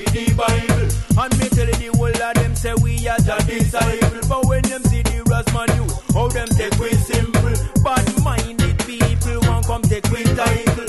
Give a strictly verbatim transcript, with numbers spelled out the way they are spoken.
with the Bible. And me tell the whole of them say we are the disciple. But when them see the Rasman you, how them take we simple. Bad minded people won't come take we title.